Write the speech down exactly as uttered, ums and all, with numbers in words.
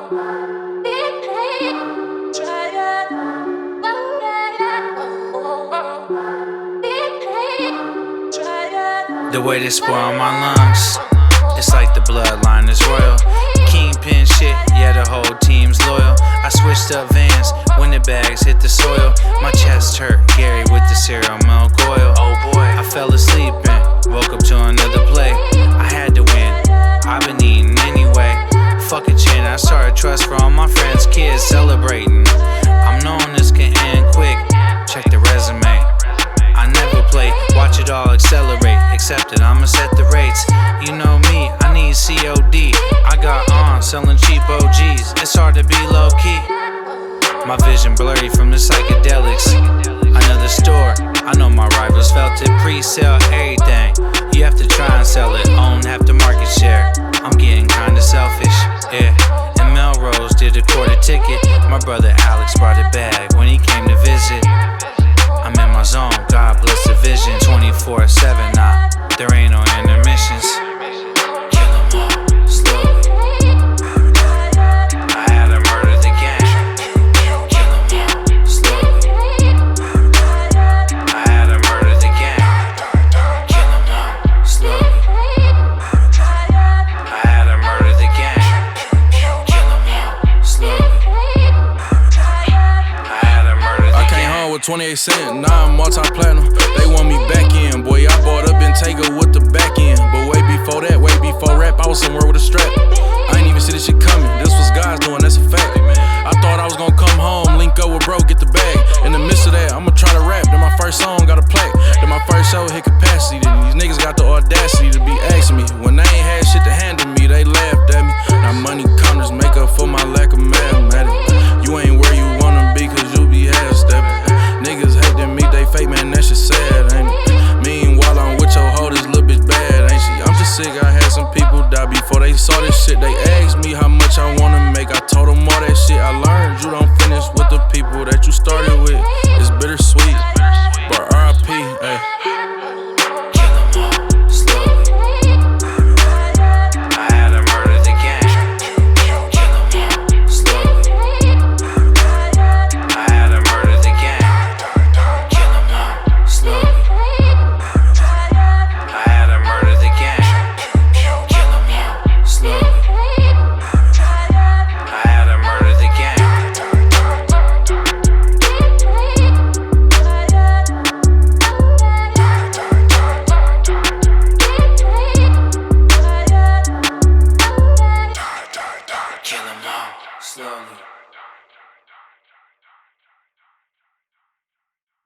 The way they spoil my lungs, it's like the bloodline is royal. Kingpin shit, yeah, the whole team's loyal. I switched up vans when the bags hit the soil. My chest hurt, Gary with the cereal milk oil. Oh boy, I fell asleep and woke up to another play. I had to win, I've been eating anyway. Fuck a chin, I started trust for all my friends' kids celebrating. I'm knowing this can end quick, check the resume. I never play, watch it all accelerate. Accepted, I'ma set the rates. You know me, I need C O D. I got on, selling cheap O Gs. It's hard to be low key. My vision blurry from the psychedelics. Another store, I know my rivals felt it. Pre-sale everything, you have to try and sell it. Own half the market share, I'm getting kinda selfish. Yeah, and Melrose did a quarter ticket. My brother Alex brought it back when he came to visit. I'm in my zone, God bless the vision. Twenty-four seven now, there ain't no intermissions. Kill 'em all, slowly. I had to murder the gang. Kill 'em all, slowly. I had to murder the gang. Kill 'em all, slowly. I had to murder the gang. Kill 'em all, slowly. I had to murder the gang. I came home with twenty-eight cents, now I'm multi-platinum. They want me back in, boy, I bought up Bentayga with the back end. But way before that, way before rap, I was somewhere with a strap. I ain't even see this shit coming, this was God's doing, that's a fact. I thought I was gonna come home, link up with bro, get the bag. In the midst of that, I'ma try to rap, then my first song got a plaque. Then my first show hit capacity, then these niggas got the audacity to be asking me. When they ain't had shit to hand to me, they laughed at me. Now money counters make up for my lack of mathematics. You ain't where you wanna be, cause you be half-stepping. Niggas hate to meet they fake, man, that shit sad, ain't it? Meanwhile, I'm with your hoe, this little bitch bad, ain't she? I'm just sick, I had some people die before they saw this shit. They asked me how much I wanna make, I told them all that shit. I learned you don't finish with the people that you started with. It's bittersweet, but R I P, ayy. Kill 'em all, slowly. I had to murder the gang. Kill 'em all, slowly. I had to murder the gang. Kill 'em all, slowly. I had to murder the gang. Kill 'em all, slowly. I had to murder the gang. Kill 'em all, slowly.